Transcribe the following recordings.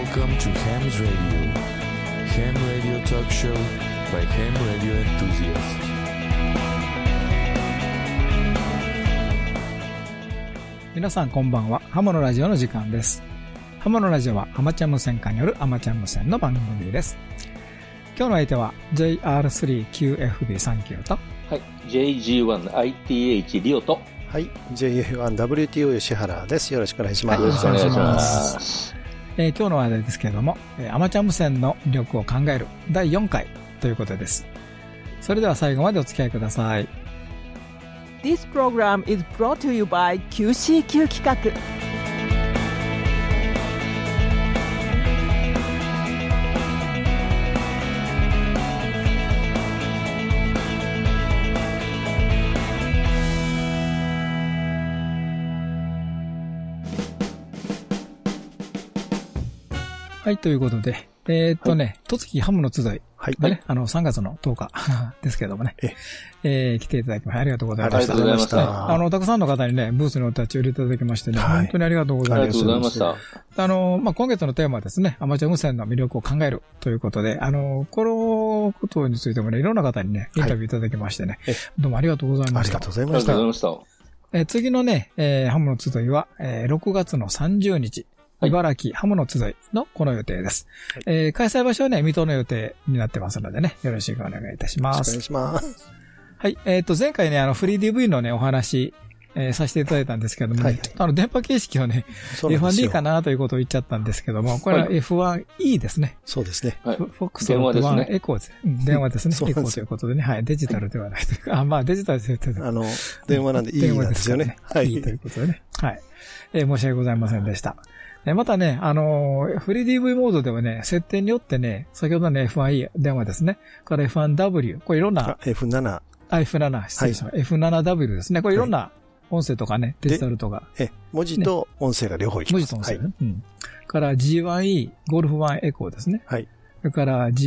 Welcome to Ham's Radio. Ham Radio Talk Show by Ham Radio Enthusiasts. 皆さんこんばんは。ハモのラジオの時間です。ハモのラジオはアマチュア無線化によるアマチュア無線の番組です。今日の相手は JR3QFB39 と、 はい、JG1ITH リオと、 はい、JF1WTO 吉原です。よろしくお願いします。 はい、よろしくお願いします。 今日の話題ですけれども、アマチュア無線の魅力を考える第4回ということです。それでは最後までお付き合いください。 This program is brought to you by QCQ 企画。 はい、ということで、戸月ハムの集いがね、 はい、 3月の10日ですけれどもね、来ていただきましてありがとうございました。 ありがとうございました。 たくさんの方にね、ブースにお立ち寄りいただきましてね、はい、本当にありがとうございます。 ありがとうございました。 今月のテーマはですね、アマチュア無線の魅力を考えるということで、このことについてもね、いろんな方にね、インタビューいただきましてね、どうもありがとうございました。 ありがとうございました。 ありがとうございました。 次のね、ハムの集いは、6月の30日、茨城ハムの集いのこの予定です。はい、開催場所はね、水戸の予定になってますのでね、よろしくお願いいたします。 お願いします。 はい。前回ね、フリー DV のね、お話、させていただいたんですけども、ね、電波形式をね、F1D かなということを言っちゃったんですけども、これは F1E ですね。 そうですね。 フォックスロット1エコーです。電話ですね。エコーということでね、はい。デジタルではないというか、デジタルで電話なんで E なんですよね。 はい。E ということでね。はい。申し訳ございませんでした。またね、フリー DV モードではね、設定によってね、先ほどの F1E 電話ですね。から F1W、これいろんな。 F7。 F7、失礼しました。F7W ですね。これいろんな音声とかね、デジタルとか。 文字と音声が両方いきます。 文字と音声ね。うん。から G1E、ゴルフ1エコーですね。 はい。 それから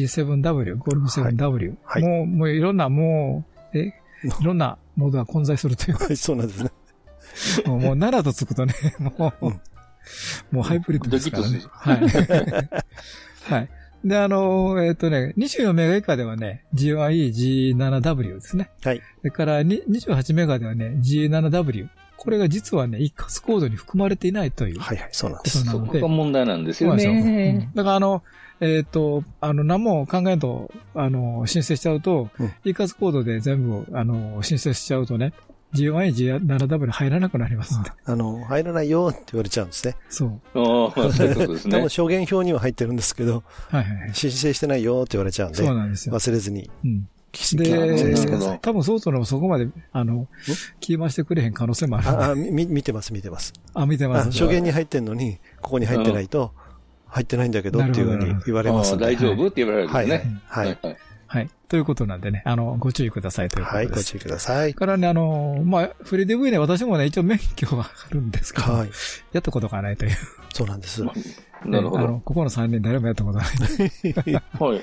G7W、ゴルフ 7W。はい。もういろんな、いろんなモードが混在するというか。 はい、そうなんですね。 もう7とつくとね、もうハイブリッドですからね。はい。はい。で、24メガ以下ではね、G1E、G7W ですね。はい。それから28メガではね、G7W。これが実はね、一括コードに含まれていないという。 はいはい、そうなんです。 そこが問題なんですよね。 だから何も考えんと、申請しちゃうと、一括コードで全部、申請しちゃうとね、G1E、G7W 入らなくなりますんで。 入らないよって言われちゃうんですね。 そう。 そういうことですね。 多分証言表には入ってるんですけど、はいはい。申請してないよって言われちゃうんで、そうなんですよ。忘れずに。うん。 で、多分そこまで、聞き回してくれへん可能性もある。 見てます。見てます。証言に入ってんのに、ここに入ってないと、入ってないんだけどっていうふうに言われますんで。 大丈夫って言われるんですね。 はい。 はい。ということなんでね、ご注意くださいということです。 はい、ご注意ください。 からね、フリー DV ね、私もね、一応免許はあるんですけど、はい。やったことがないという。 そうなんです。 なるほど。ここの3人誰もやったことない。はい。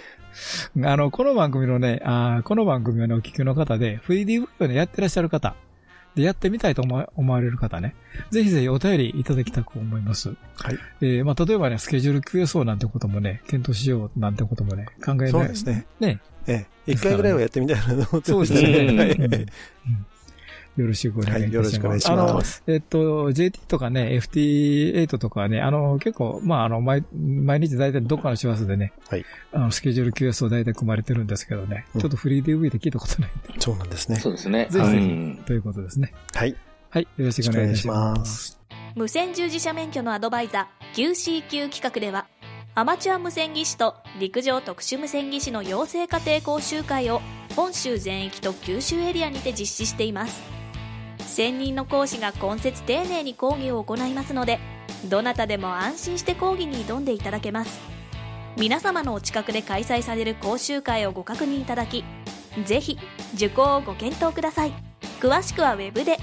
この番組のね、この番組をね、お聞きの方で、フリー DV をね、やってらっしゃる方、で、やってみたいと思われる方ね、ぜひぜひお便りいただきたく思います。はい。例えばね、スケジュール QSO なんてこともね、検討しようなんてこともね、考えない。 そうですね。 ね。 一回ぐらいはやってみたいなと思ってます。 そうですね。よろしくお願いいたします。はい、 よろしくお願いします。 JT とかね、FT8 とかね、結構、毎日大体どっかの周波数でね、はい。スケジュール QS を大体組まれてるんですけどね、ちょっとフリー DV で聞いたことないんで。 そうなんですね。 そうですね。 ぜひぜひ、ということですね。 はい。 はい、よろしくお願いいたします。 無線従事者免許のアドバイザー QCQ 企画では、アマチュア無線技師と陸上特殊無線技師の養成家庭講習会を本州全域と九州エリアにて実施しています。専任の講師が今節丁寧に講義を行いますので、どなたでも安心して講義に挑んでいただけます。皆様のお近くで開催される講習会をご確認いただき、ぜひ受講をご検討ください。詳しくはウェブで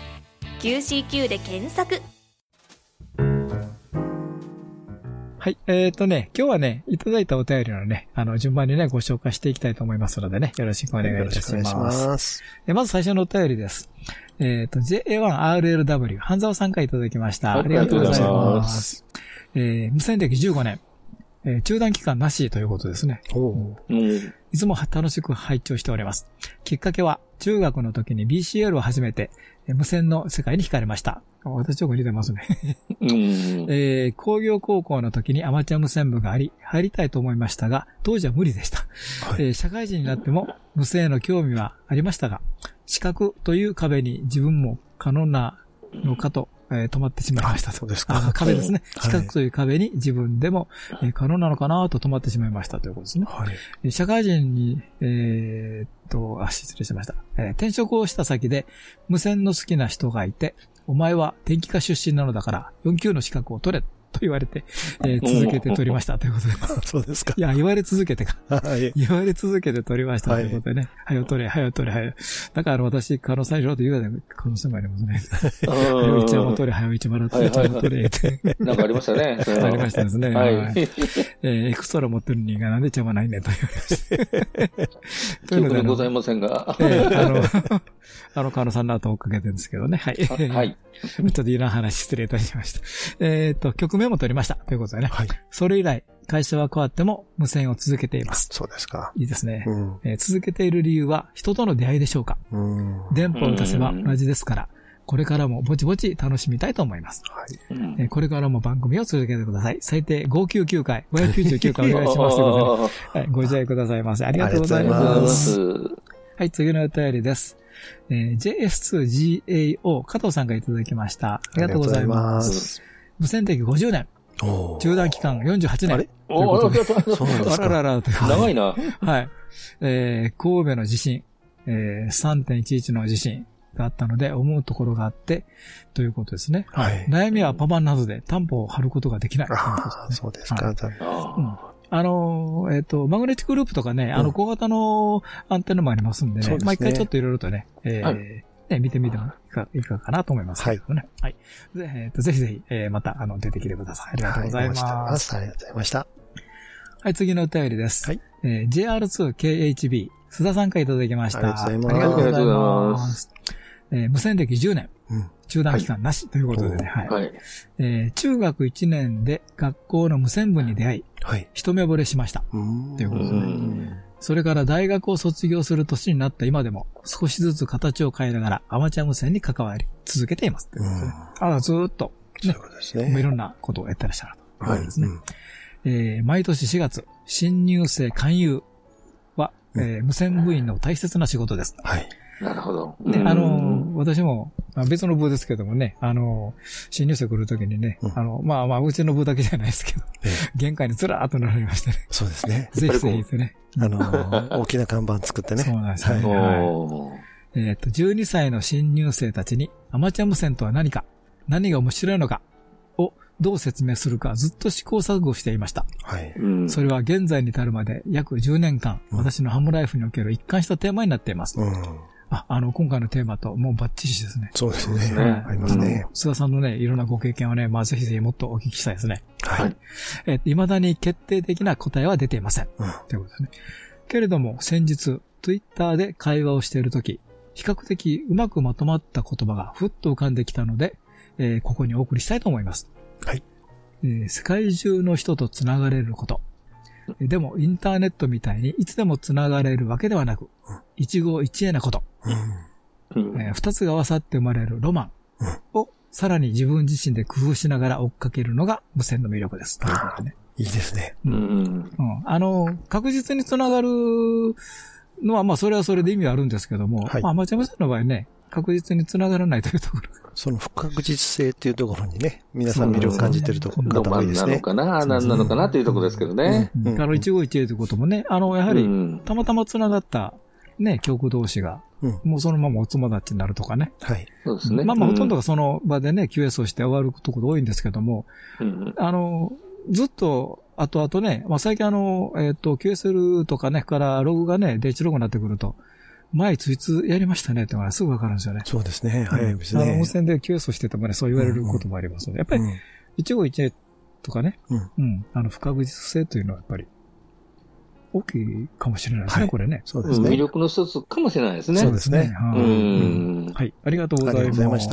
QCQ で検索。 はい。今日はね、いただいたお便りのね、順番にね、ご紹介していきたいと思いますのでね、よろしくお願いいたします。よろしくお願いします。まず最初のお便りです。JA1RLW、半沢さんからいただきました。ありがとうございます。無線歴15年。 中断期間なしということですね。いつも楽しく拝聴しております。きっかけは、中学の時に BCL を始めて、無線の世界に惹かれました。私よく似てますね。工業高校の時にアマチュア無線部があり、入りたいと思いましたが、当時は無理でした。社会人になっても無線への興味はありましたが、資格という壁に自分も可能なのかと、止まってしまいましたと。 そうですか。 壁ですね。資格という壁に自分でも、可能なのかなと止まってしまいましたということですね。社会人に、失礼しました。転職をした先で無線の好きな人がいて、お前は電気科出身なのだから4級の資格を取れと言われて、続けて取りましたということで。 そうですか。 いや、言われ続けてか。言われ続けて取りましたということでね。はよ取れ。だから私、可能最初と言うたら可能性もありますね。はよ一も取れ、はよ一もらって、一も取れ。 なんかありましたね。 ありましたですね。エクストラ持ってる人がなんで邪魔ないねんと言われました。 というのでございませんが。 可能さんの後追っかけてるんですけどね。はい。ちょっといらん話失礼いたしました。曲名も取りました。ということでね。それ以来、会社は変わっても無線を続けています。 そうですか。 いいですね。続けている理由は人との出会いでしょうか。電波を出せば同じですから、これからもぼちぼち楽しみたいと思います。これからも番組を続けてください。最低599回、599回お願いします。ご自愛くださいませ。ありがとうございます。はい、次のお便りです。JS2GAO 加藤さんがいただきました。ありがとうございます。無線歴50年。中断期間48年。あれそうなんですか。 長いな。 はい。神戸の地震、3.11 の地震があったので思うところがあって、ということですね。悩みはパパなどで担保を張ることができない。 そうですか。 マグネティックループとかね、小型のアンテナもありますんでね、一回ちょっといろいろとね、見てみてもいかがかなと思いますけどね。はい。ぜひぜひ、また、出てきてください。ありがとうございます。 ありがとうございました。 はい、次のお便りです。JR2KHB、須田さんからいただきました。 ありがとうございます。 無線歴10年。中断期間なしということでね。中学1年で学校の無線部に出会い、一目惚れしました。ということでね。それから大学を卒業する年になった今でも少しずつ形を変えながらアマチュア無線に関わり続けています。ずーっと、いろんなことをやってらっしゃるということですね。毎年4月、新入生勧誘は、無線部員の大切な仕事です。 なるほど。 私も、別の部ですけどもね、新入生来るときにね、うちの部だけじゃないですけど、玄関にずらーっと並びましてね。 そうですね。 ぜひぜひですね。 大きな看板作ってね。 そうなんですね。12歳の新入生たちにアマチュア無線とは何か、何が面白いのかをどう説明するかずっと試行錯誤していました。それは現在に至るまで約10年間、私のハムライフにおける一貫したテーマになっています。今回のテーマともうバッチリですね。 そうですね。ありますね。 須田さんのね、いろんなご経験をね、ぜひぜひもっとお聞きしたいですね。未だに決定的な答えは出ていません。ということですね。けれども、先日、Twitter で会話をしているとき、比較的うまくまとまった言葉がふっと浮かんできたので、ここにお送りしたいと思います。世界中の人とつながれること。でも、インターネットみたいにいつでもつながれるわけではなく、一期一会なこと。二つが合わさって生まれるロマンをさらに自分自身で工夫しながら追っかけるのが無線の魅力です。 いいですね。 確実につながるのは、それはそれで意味はあるんですけども、アマチュア無線の場合ね、確実につながらないというところ。 その不確実性っていうところにね、皆さん魅力感じてるところが多いですね。 なのかな、何なのかなっていうところですけどね。 一期一会ということもね、やはり、たまたまつながった、ね、局同士が、もうそのままお友達になるとかね。 そうですね。 ほとんどがその場でね、QS をして終わるところ多いんですけども、ずっと、後々ね、最近QSL とかね、からログがね、電池ログになってくると、前いつやりましたねってのがすぐわかるんですよね。 そうですね。早いですね。 無線で QS をしててもね、そう言われることもありますので、やっぱり、一期一会とかね、不確実性というのはやっぱり、大きいかもしれないですね、これね。 そうですね。 魅力の一つかもしれないですね。 そうですね。 はい。ありがとうございました。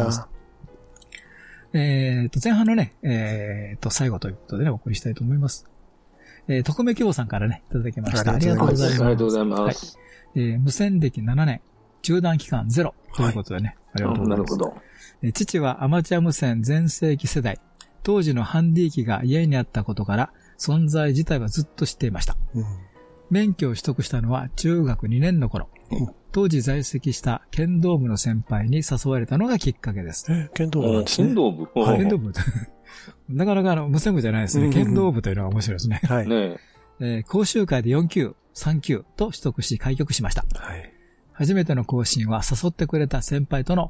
前半のね、最後ということでね、お送りしたいと思います。 匿名希望さんからね、いただきました。 ありがとうございます。 ありがとうございます。 無線歴7年、中断期間0ということでね、ありがとうございます。 なるほど。 父はアマチュア無線全盛期世代、当時のハンディ機が家にあったことから、存在自体はずっと知っていました。免許を取得したのは中学2年の頃。当時在籍した剣道部の先輩に誘われたのがきっかけです。 剣道部なんですね。 剣道部。 剣道部。なかなか無線部じゃないですね。剣道部というのが面白いですね。 はい。 講習会で4級、3級と取得し開局しました。 はい。 初めての更新は誘ってくれた先輩との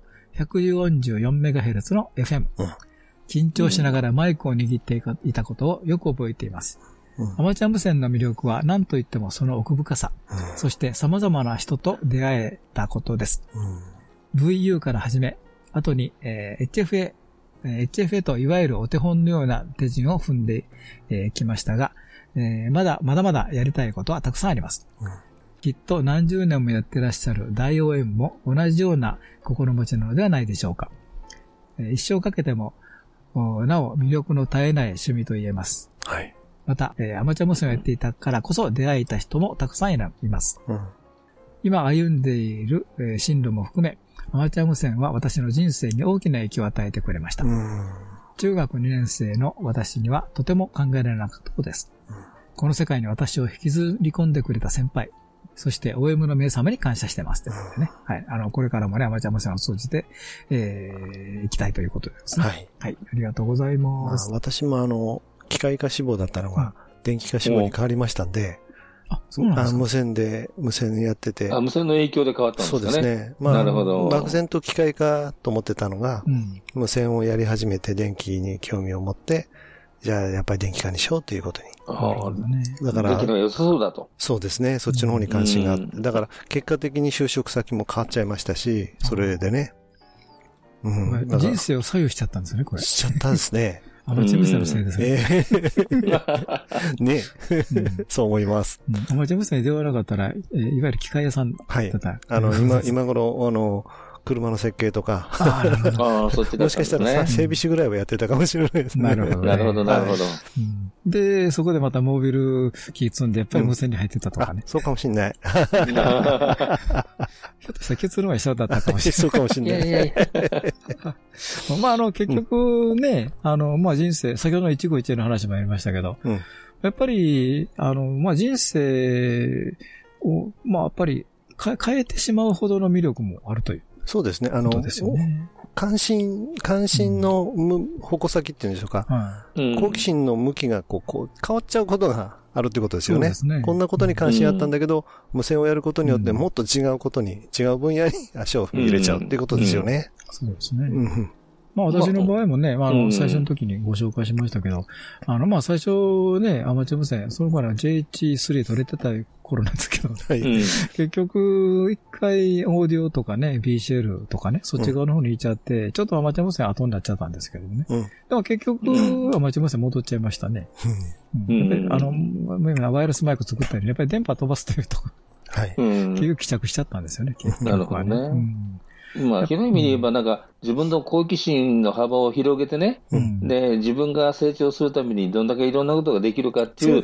144MHz の FM。緊張しながらマイクを握っていたことをよく覚えています。アマチュア無線の魅力は何と言ってもその奥深さ、そして様々な人と出会えたことです。VU から始め、後に、HFA といわゆるお手本のような手順を踏んできましたが、まだまだやりたいことはたくさんあります。きっと何十年もやってらっしゃる大応援も同じような心持ちなのではないでしょうか。一生かけても、なお魅力の絶えない趣味と言えます。 はい。 また、アマチュア無線をやっていたからこそ出会えた人もたくさんいます。今歩んでいる進路も含め、アマチュア無線は私の人生に大きな影響を与えてくれました。中学2年生の私にはとても考えられなかったことです。この世界に私を引きずり込んでくれた先輩、そして OM の皆様に感謝してますということでね。はい。これからもね、アマチュア無線を通じて、行きたいということですね。はい。はい。ありがとうございます。 私も機械化志望だったのが、電気化志望に変わりましたんで、 そうなんですか。 無線やってて。 無線の影響で変わったんですかね。そうですね。なるほど。 漠然と機械化と思ってたのが、無線をやり始めて電気に興味を持って、じゃあやっぱり電気化にしようということに。だから。 電気が良さそうだと。 そうですね。そっちの方に関心があって。だから結果的に就職先も変わっちゃいましたし、それでね。 人生を左右しちゃったんですよね、これ。 しちゃったんですね。 アマチュア無線のせいですね。 ね。そう思います。 アマチュア無線に出会わなかったら、いわゆる機械屋さんだった。 はい。今頃、車の設計とか。 そっちだ。 もしかしたら整備士ぐらいはやってたかもしれないですね。 なるほど。 なるほど、なるほど。 で、そこでまたモービル機積んで、やっぱり無線に入ってたとかね。 そうかもしれない。 ひょっとしたら結論は一緒だったかもしれない。 そうかもしれない。 結局ね、人生、先ほどの一期一会の話もありましたけど、やっぱり、人生を、やっぱり変えてしまうほどの魅力もあるという。 そうですね。関心の矛先っていうんでしょうか。好奇心の向きが変わっちゃうことがあるってことですよね。こんなことに関心あったんだけど、無線をやることによってもっと違うことに、違う分野に足を踏み入れちゃうっていうことですよね。 そうですね。私の場合もね、最初の時にご紹介しましたけど、最初ね、アマチュア無線、その頃は JH3 取れてた頃なんですけど、結局、一回オーディオとかね、BCL とかね、そっち側の方に行っちゃって、ちょっとアマチュア無線後になっちゃったんですけどね。でも結局、アマチュア無線戻っちゃいましたね。やっぱりワイヤレスマイク作ったり、やっぱり電波飛ばすというところ、結局帰着しちゃったんですよね、 なるほどね。広い意味で言えば、自分の好奇心の幅を広げてね、で、自分が成長するためにどんだけいろんなことができるかっていう、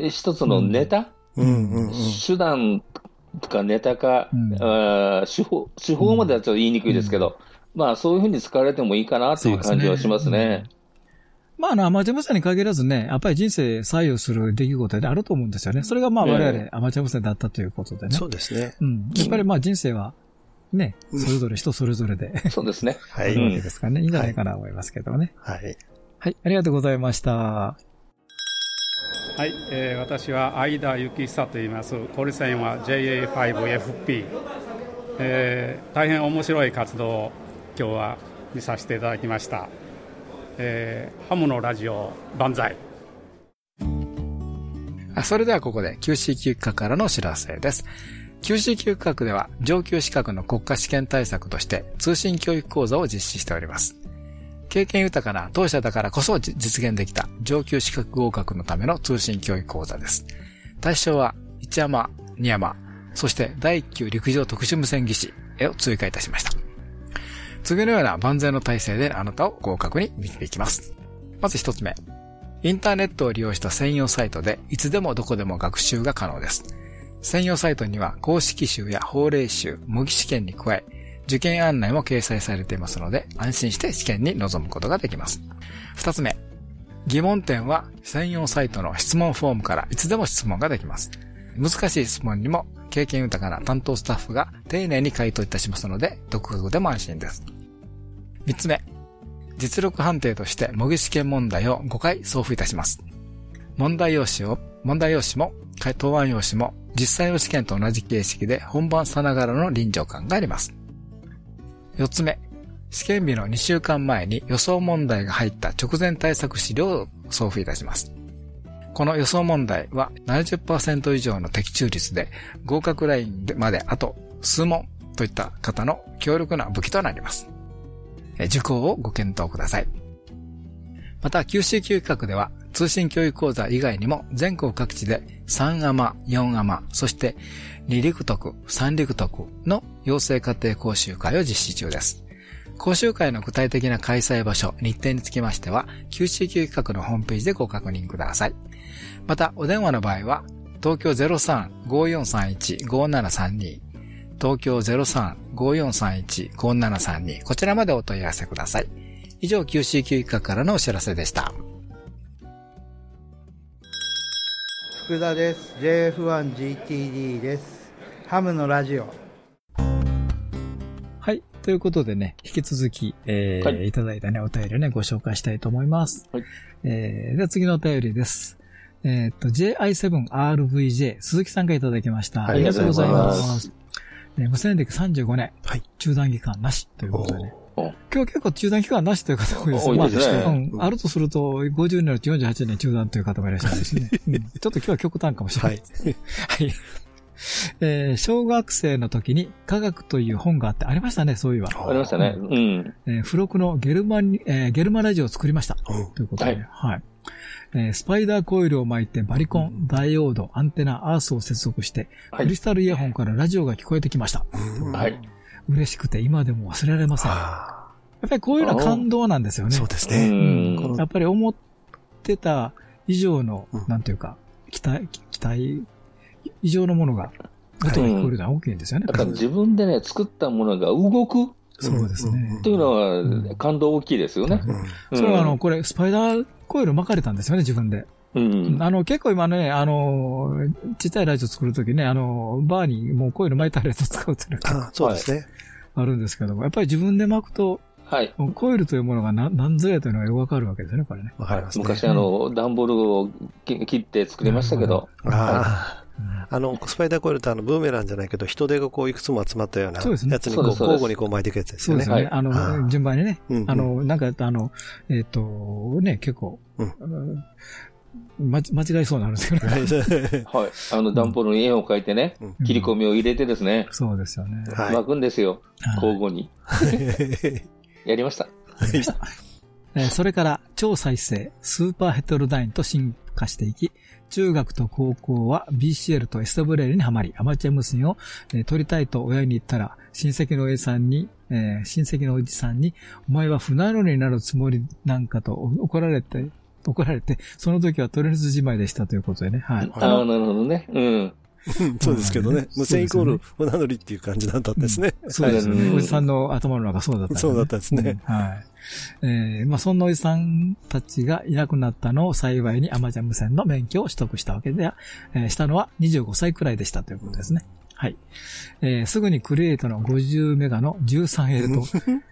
一つのネタ、手段かネタか、手法まではちょっと言いにくいですけど、そういうふうに使われてもいいかなという感じはしますね。 アマチュア無線に限らずね、やっぱり人生左右する出来事であると思うんですよね。それが我々アマチュア無線だったということでね。 そうですね。 やっぱり人生は、ね、それぞれ人それぞれで。 そうですね。 はい。いいわけですかね。いいんじゃないかなと思いますけどね。 はい。 はい。ありがとうございました。はい。私は相田幸久と言います。コルセンは JA5FP。大変面白い活動を今日は見させていただきました。ハムのラジオ万歳。 それではここで QCQ 企画からのお知らせです。QCQ 企画では上級資格の国家試験対策として通信教育講座を実施しております。経験豊かな当社だからこそ実現できた上級資格合格のための通信教育講座です。対象は1山、2山、そして第1級陸上特殊無線技師を追加いたしました。次のような万全の体制であなたを合格に導きます。まず一つ目。 インターネットを利用した専用サイトでいつでもどこでも学習が可能です。専用サイトには公式集や法令集、模擬試験に加え、受験案内も掲載されていますので、安心して試験に臨むことができます。2つ目、疑問点は専用サイトの質問フォームからいつでも質問ができます。難しい質問にも経験豊かな担当スタッフが丁寧に回答いたしますので、独学でも安心です。3つ目、実力判定として模擬試験問題を5回送付いたします。問題用紙も答案用紙も実際の試験と同じ形式で本番さながらの臨場感があります。4つ目、試験日の2週間前に予想問題が入った直前対策資料を送付いたします。この予想問題は 70% 以上の的中率で合格ラインまであと数問といった方の強力な武器となります。受講をご検討ください。また QCQ 企画では通信教育講座以外にも全国各地で3アマ、4アマ、そして2陸徳、3陸徳の養成家庭講習会を実施中です。講習会の具体的な開催場所、日程につきましては QCQ 企画のホームページでご確認ください。またお電話の場合は東京 03-5431-5732 東京 03-5431-5732 こちらまでお問い合わせください。以上 QCQ 企画からのお知らせでした。 福田です。 JF1GTD です。ハムのラジオ。 はい。ということでね、引き続き、はい、いただいたね、お便りをね、ご紹介したいと思います。はい、では次のお便りです。JI7RVJ 鈴木さんがいただきました。ありがとうございます。無線歴35年、はい、中断期間なしということでね。今日結構中断期間なしという方もいます。あるとすると50年のうち48年中断という方もいらっしゃるしね。ちょっと今日は極端かもしれない。はい。小学生の時に科学という本がありましたね、そういえば。 ありましたね。 付録のゲルマラジオを作りました。ということで、はい。スパイダーコイルを巻いてバリコン、ダイオード、アンテナ、アースを接続して、クリスタルイヤホンからラジオが聞こえてきました。はい。嬉しくて今でも忘れられません。やっぱりこういうのは感動なんですよね。 そうですね。 やっぱり思ってた以上の、なんていうか、期待以上のものが、音が聞こえるのは大きいんですよね。 やっぱ自分でね、作ったものが動く。 そうですね。 っていうのは、感動大きいですよね。 そう、これ、スパイダーコイル巻かれたんですよね、自分で。結構今ね、ちっちゃいラジオ作るときね、バーにもうコイル巻いたやつを使うっていうのがそうですね。 あるんですけども、やっぱり自分で巻くと、はい。コイルというものが何ぞやというのがよくわかるわけですよね、これね。 わかりますね。昔段ボールを切って作りましたけど。 スパイダーコイルってブーメランじゃないけど、人手がこういくつも集まったようなやつに交互にこう巻いていくやつですよね。 そうですね。順番にね。なんかね、結構、間違いそうなんですけどね。 はい。段ボールに絵を描いてね、切り込みを入れてですね。 そうですよね。 巻くんですよ。交互に。やりました。 それから、超再生、スーパーヘテロダインと進化していき、中学と高校は BCL と SWL にはまり、アマチュア無線を取りたいと親に言ったら、親戚のおじさんに、お前は船乗りになるつもりなんかと怒られて、その時は取り水じまいでしたということでね。はい。 なるほどね。 そうですけどね。無線イコール船乗りっていう感じだったんですね。 そうですね。おじさんの頭の中そうだったんですね。 そうだったんですね。 はい。そんなおじさんたちがいなくなったのを幸いにアマチュア無線の免許を取得したわけで、したのは25歳くらいでしたということですね。はい。すぐにクリエイトの50メガの 13L と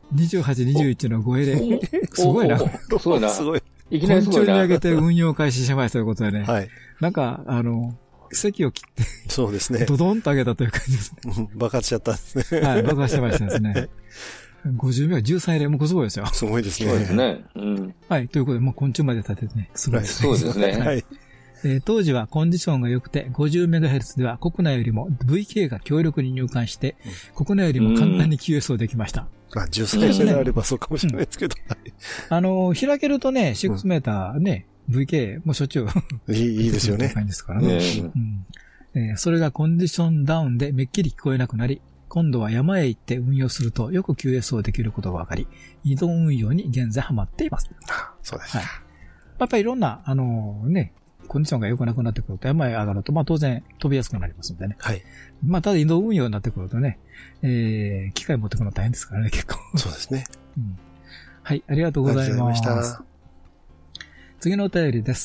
28、21の 5L。すごいな。 すごいな。 すごい。いきなりすごいな。昆虫に上げて運用開始しましたということでね。はい。なんか、席を切って。 そうですね。 ドドンと上げたという感じですね。 爆発しちゃったんですね。 はい、爆発してましたですね。50メガ13例、もうすごいですよ。 すごいですね。 そうですね。 はい、ということで、もう昆虫まで立ててね、すごいですね。そうですね。はい。 当時はコンディションが良くて 50MHz では国内よりも VK が強力に入管して、国内よりも簡単に QS をできました。 13メガあればそうかもしれないですけど。 開けるとね、6メーターね、VK もしょっちゅう。 いいですよね。 ですからね。それがコンディションダウンでめっきり聞こえなくなり、今度は山へ行って運用するとよく QS をできることが分かり、移動運用に現在ハマっています。 そうです。はい。 やっぱりいろんな、ね、コンディションが良くなくなってくると、山へ上がると、当然飛びやすくなりますんでね。はい。ただ移動運用になってくるとね、機械持ってくるの大変ですからね、結構。 そうですね。 はい、ありがとうございます。次のお便りです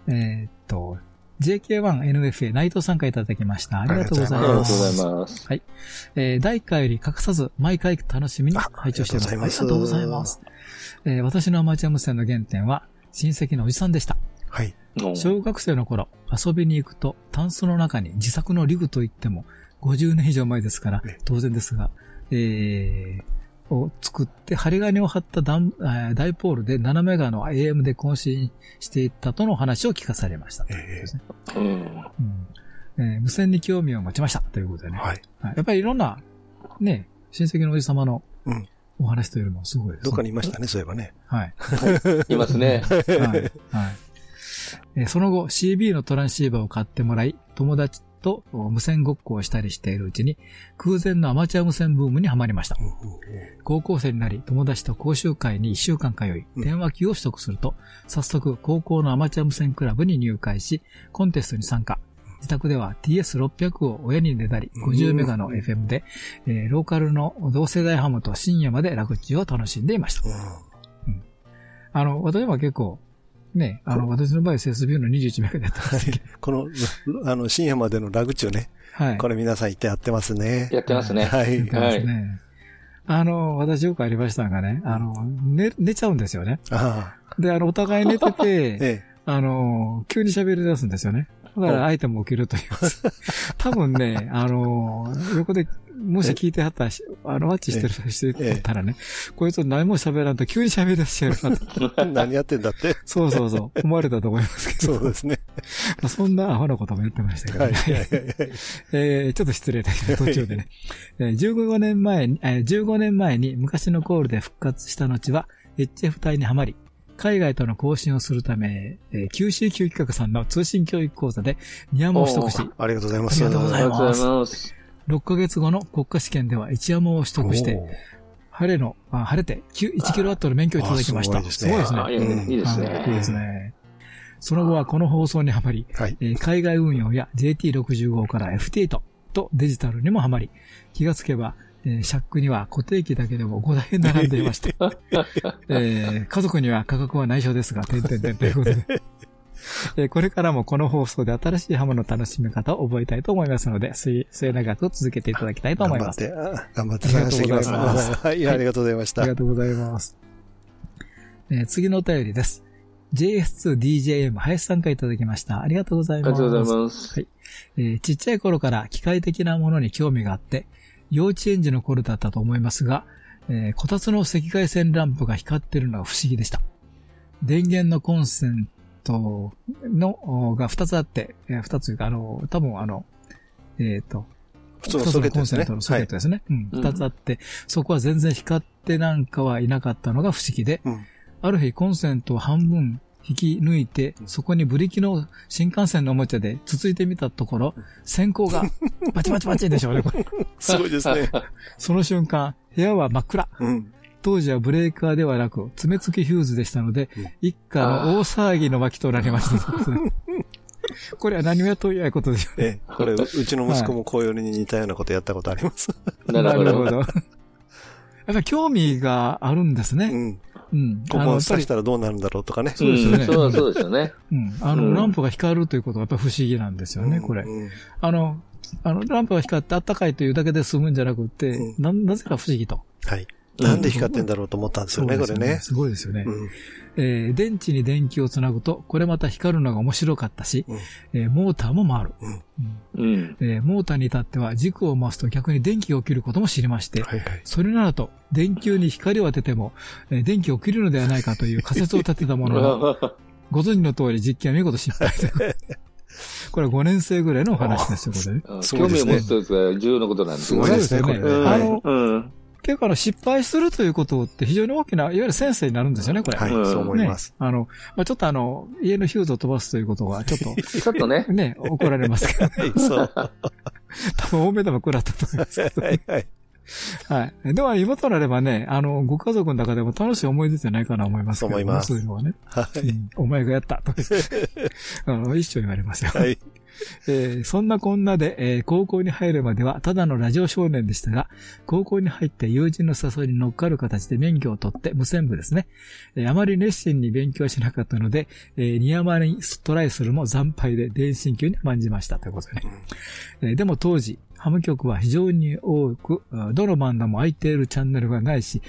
。JK1NFA 内藤さんからいただきました。ありがとうございます。 ありがとうございます。 はい。第1回より欠かさず毎回楽しみに拝聴しております。ありがとうございます。私のアマチュア無線の原点は親戚のおじさんでした。はい。小学生の頃、遊びに行くと、タンスの中に自作のリグといっても、50年以上前ですから、当然ですが、を作って、針金を張ったダイポールで7メガの AM で更新していったとの話を聞かされました。無線に興味を持ちました。ということでね。はい。やっぱりいろんな、ね、親戚のおじ様の、お話というのもすごいですね。 どっかにいましたね、そういえばね。 はい。 いますね。はい。 その後 CB のトランシーバーを買ってもらい、友達と無線ごっこをしたりしているうちに空前のアマチュア無線ブームにはまりました。高校生になり友達と講習会に1週間通い、電話機を取得すると、早速高校のアマチュア無線クラブに入会し、コンテストに参加。自宅では TS600 を親にねだり、50メガの FM で、ローカルの同世代ハムと深夜まで楽中を楽しんでいました。私は結構、ね、私の場合、SSB の21メガでやってますけど。 この、深夜までのラグチュね。はい。これ皆さん言ってやってますね。 やってますね。 はい。 はい。私よくありましたがね、寝ちゃうんですよね。で、お互い寝てて、急に喋り出すんですよね。だから相手も起きるという。多分ね、横で、もし聞いてはったら、ワッチしてる人だったらね、こいつ何も喋らんと急に喋り出しちゃうなと。 何やってんだって。 そう。思われたと思いますけど。 そうですね。 そんなアホなことも言ってましたけどね。ちょっと失礼だけど、途中でね。15年前に昔のコールで復活した後は、HF 帯にはまり、海外との交信をするため、QCQ 企画さんの通信教育講座で2アモを取得し、 ありがとうございます。 ありがとうございます。6ヶ月後の国家試験では1アモを取得して、晴れて1キロワットの免許をいただきました。すごいですね。 いいですね。 いいですね。その後はこの放送にはまり、海外運用や JT65 から FT8 とデジタルにもはまり、気がつけば、シャックには固定機だけでも5台並んでいました。家族には価格は内緒ですが、ということで。これからもこの放送で新しいハムの楽しみ方を覚えたいと思いますので、末永く続けていただきたいと思います。 頑張って探していきます。はい、ありがとうございました。 ありがとうございます。次のお便りです。JS2DJM 林さんからいただきました。ありがとうございます。 ありがとうございます。 はい。ちっちゃい頃から機械的なものに興味があって、幼稚園児の頃だったと思いますが、こたつの赤外線ランプが光っているのが不思議でした。電源のコンセントのが2つあって、2つが多分普通のソケットですね。 コンセントのソケットですね。2つあって、そこは全然光ってなんかはいなかったのが不思議で、ある日コンセントを半分引き抜いて、そこにブリキの新幹線のおもちゃでつついてみたところ、閃光がバチバチバチでしょうね、これ。 すごいですね。 その瞬間、部屋は真っ暗。当時はブレーカーではなく、爪付きフューズでしたので、一家の大騒ぎの巻となりました。これは何をやっといやことでしょうね。 これ、うちの息子もこういうに似たようなことやったことあります。 なるほど。やっぱり興味があるんですね。 ここを刺したらどうなるんだろうとかね。 そうですよね。そうですよね。 ランプが光るということがやっぱり不思議なんですよね、これ。ランプが光って暖かいというだけで済むんじゃなくて、なぜか不思議と。 はい。なんで光ってんだろうと思ったんですよね、これね。 すごいですよね。電池に電気をつなぐと、これまた光るのが面白かったし、モーターも回る。モーターに至っては軸を回すと逆に電気が起きることも知りまして、それならと電球に光を当てても、電気が起きるのではないかという仮説を立てたものの、ご存知の通り実験は見事失敗で。これは5年生ぐらいのお話ですよ、これ。 興味を持つという重要なことなんですね。そうですね、これ。結構失敗するということって非常に大きな、いわゆるセンスになるるんですよね、これ。 はい、そう思います。 ちょっと家のヒューズを飛ばすということは、ちょっと。 ちょっとね。 ね、怒られますけど。そう。多分、大目玉食らったと思いますけど。はい。 はい。では、今となればね、ご家族の中でも楽しい思い出じゃないかなと思いますけど、 思います。 そういうのはね。 はい。 お前がやったと。一生言われますよ。 はい。 そんなこんなで、高校に入るまではただのラジオ少年でしたが、高校に入って友人の誘いに乗っかる形で免許を取って無線部ですね。あまり熱心に勉強しなかったので、ニヤマにトライするも惨敗で電信級に甘んじましたということでね。でも当時、ハム局は非常に多く、どのバンドも空いているチャンネルがないし、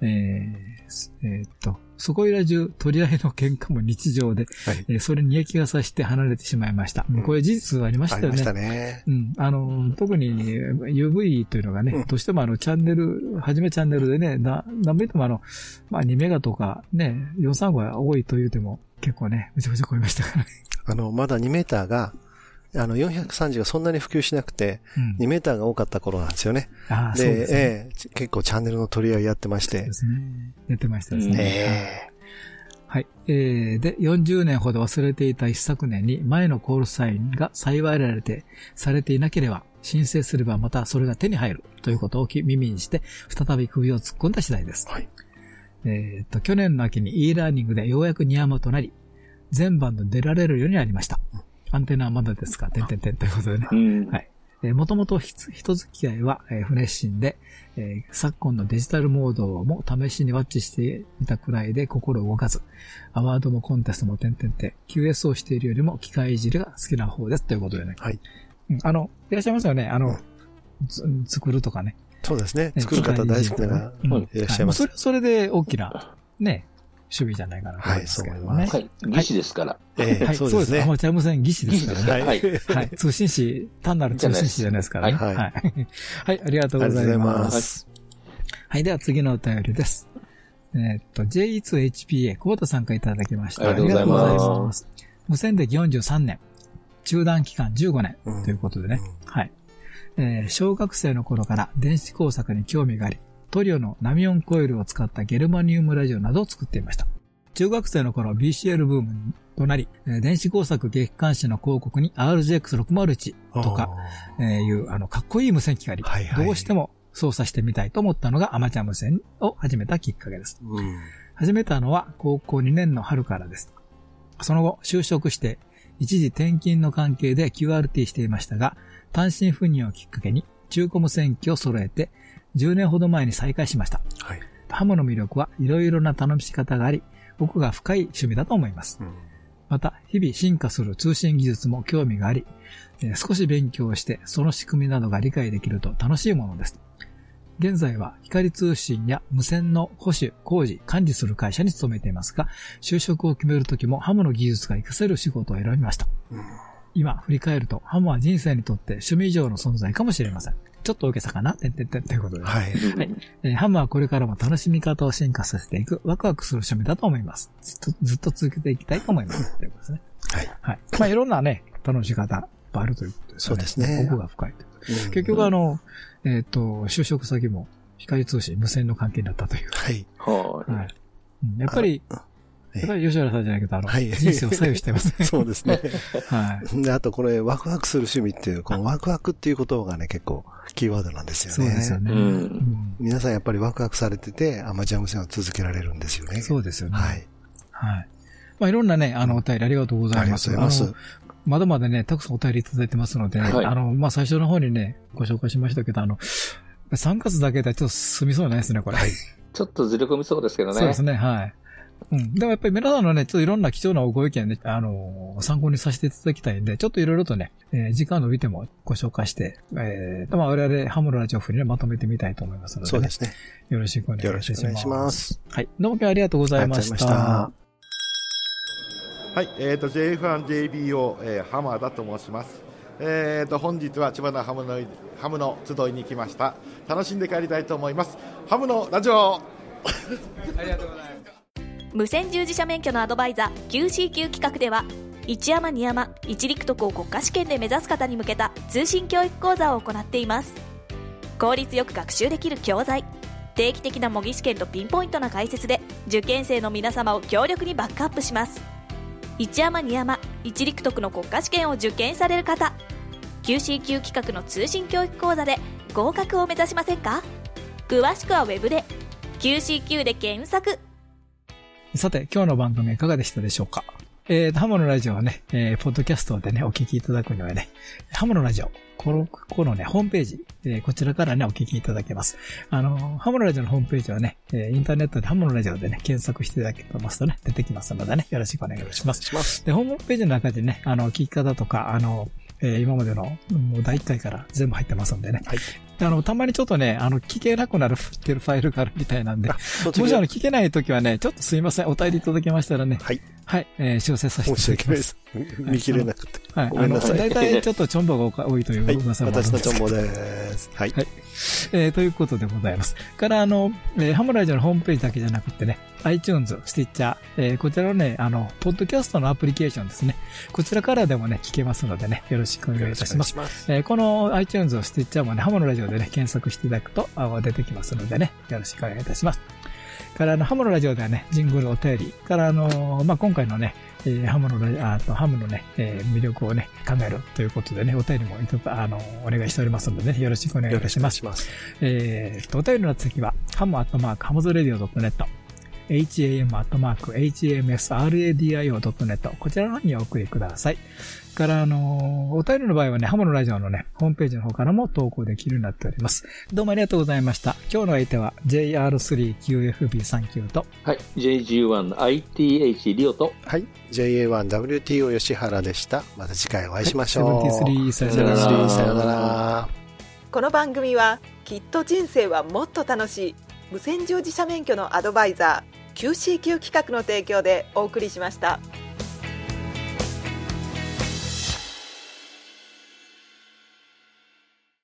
そこいら中取り合いの喧嘩も日常で、はい、それに嫌気がさして離れてしまいました。これ事実ありましたよね。 ありましたね。 特に UV というのがね、どうしてもチャンネル、はじめチャンネルでね、何べんでも2メガとかね、435が多いと言うても結構ね、めちゃめちゃ超えましたからね。 まだ2メーターが、430がそんなに普及しなくて、2メーターが多かった頃なんですよね。 で、そうですね、 結構チャンネルの取り合いやってまして。そうですね。やってましたですね。はい。で、40年ほど忘れていた一昨年に前のコールサインが幸いされていなければ、申請すればまたそれが手に入るということを耳にして、再び首を突っ込んだ次第です。はい。去年の秋に e ラーニングでようやくニヤマとなり、全バンド出られるようになりました。アンテナはまだですかということでね。はい。もともと人付き合いは不熱心で、昨今のデジタルモードも試しにワッチしてみたくらいで心動かず、アワードもコンテストもQS をしているよりも機械いじりが好きな方ですということでね。はい。いらっしゃいますよね。作るとかね。 そうですね。作る方大好きな方いらっしゃいます。 それで大きな、ね。守備じゃないかなと思いますけどね。 はい、技師ですから。 はい、そうですね。アマチュア無線技師ですからね。はい。はい。通信士、単なる通信士じゃないですからね。はい。はい。ありがとうございます。はい。では次のお便りです。J2HPA、久保田さんからいただきました。 ありがとうございます。 無線歴43年、中断期間15年ということでね。はい。小学生の頃から電子工作に興味があり、トリオのナミオンコイルを使ったゲルマニウムラジオなどを作っていました。中学生の頃 BCL ブームとなり、電子工作月刊誌の広告に RGX601 とかいうかっこいい無線機があり、どうしても操作してみたいと思ったのがアマチュア無線を始めたきっかけです。始めたのは高校2年の春からです。その後就職して一時転勤の関係で QRT していましたが、単身赴任をきっかけに中古無線機を揃えて10年ほど前に再開しました。はい、ハムの魅力はいろいろな楽し方があり、奥が深い趣味だと思います。また、日々進化する通信技術も興味があり、少し勉強してその仕組みなどが理解できると楽しいものです。現在は光通信や無線の保守、工事、管理する会社に勤めていますが、就職を決めるときもハムの技術が活かせる仕事を選びました。今振り返ると、ハムは人生にとって趣味以上の存在かもしれません。ちょっと大げさかなということで。はい。ハムはこれからも楽しみ方を進化させていく、ワクワクする趣味だと思います。ずっと続けていきたいと思います。ということですね。はい。はい。いろんなね、楽しみ方あるということですね。 そうですね。 奥が深いということで。結局就職先も光通信、無線の関係になったという。はい。はい。やっぱり吉原さんじゃないけど、人生を左右してますね。 そうですね。はい。で、あとこれ、ワクワクする趣味っていう、このワクワクっていう言葉がね、結構、キーワードなんですよね。 そうですよね。 皆さんやっぱりワクワクされてて、アマチュア無線を続けられるんですよね。 そうですよね。はい。はい。いろんなね、お便りありがとうございます。 ありがとうございます。 まだまだね、たくさんお便りいただいてますので、最初の方にね、ご紹介しましたけど、3月だけではちょっと進みそうないですね、これ。はい。 ちょっとずれ込みそうですけどね。 そうですね、はい。でもやっぱり皆さんのね、ちょっといろんな貴重なご意見ね、参考にさせていただきたいんで、ちょっといろいろとね、時間伸びてもご紹介して、我々ハムのラジオ風にね、まとめてみたいと思いますので、ね。そうですね。よろしくお願いします。 よろしくお願いします。 はい。どうも今日はありがとうございました。 はい、JF1JBO、浜田と申します。本日は千葉のハムの集いに来ました。楽しんで帰りたいと思います。ハムのラジオありがとうございます。 無線従事者免許のアドバイザー QCQ 企画では、一山二山一陸徳を国家試験で目指す方に向けた通信教育講座を行っています。効率よく学習できる教材、定期的な模擬試験とピンポイントな解説で受験生の皆様を強力にバックアップします。一山二山一陸徳の国家試験を受験される方、QCQ 企画の通信教育講座で合格を目指しませんか？ 詳しくはウェブで QCQ で検索。 さて、今日の番組いかがでしたでしょうか。ハムのラジオはね、ポッドキャストでね、お聞きいただくにはね、ハムのラジオ、このね、ホームページ、こちらからね、お聞きいただけます。ハムのラジオのホームページはね、インターネットでハムのラジオでね、検索していただけますとね、出てきますのでね、よろしくお願いします。で、ホームページの中でね、聞き方とか、今までのもう第1回から全部入ってますんでね。はい。たまにちょっとね、聞けなくなるっていうファイルがあるみたいなんで、もし聞けないときはね、ちょっとすいません、お便りいただけましたらね。はい。はい、修正させていただきます。 見切れなくて。はい。 ごめんなさい。大体ちょっとチョンボが多いという噂もあるんです。 私のチョンボです。はい。はい。 ということでございます。からハムラジオのホームページだけじゃなくてね、iTunes、スティッチャー、こちらのね、ポッドキャストのアプリケーションですね。こちらからでもね、聞けますのでね、よろしくお願いいたします。この iTunes、スティッチャーもね、ハムのラジオでね、検索していただくと出てきますのでね、よろしくお願いいたします。からハムのラジオではね、ジングルお便り、から今回のね、ハムのね、魅力をね、考えるということでね、お便りもお願いしておりますのでね、よろしくお願いいたします。お便りの次は、ham@hamsradio.net、ham@hamsradio.net、こちらの方にお送りください。から、お便りの場合はね、ハムのラジオのね、ホームページの方からも投稿できるようになっております。どうもありがとうございました。今日の相手は JR3QFB39 と、 はい、JG1ITH リオと、 はい、JA1WTO 吉原でした。また次回お会いしましょう。 73さよなら。 さよなら。 この番組は、きっと人生はもっと楽しい、無線乗自社免許のアドバイザー、QCQ 企画の提供でお送りしました。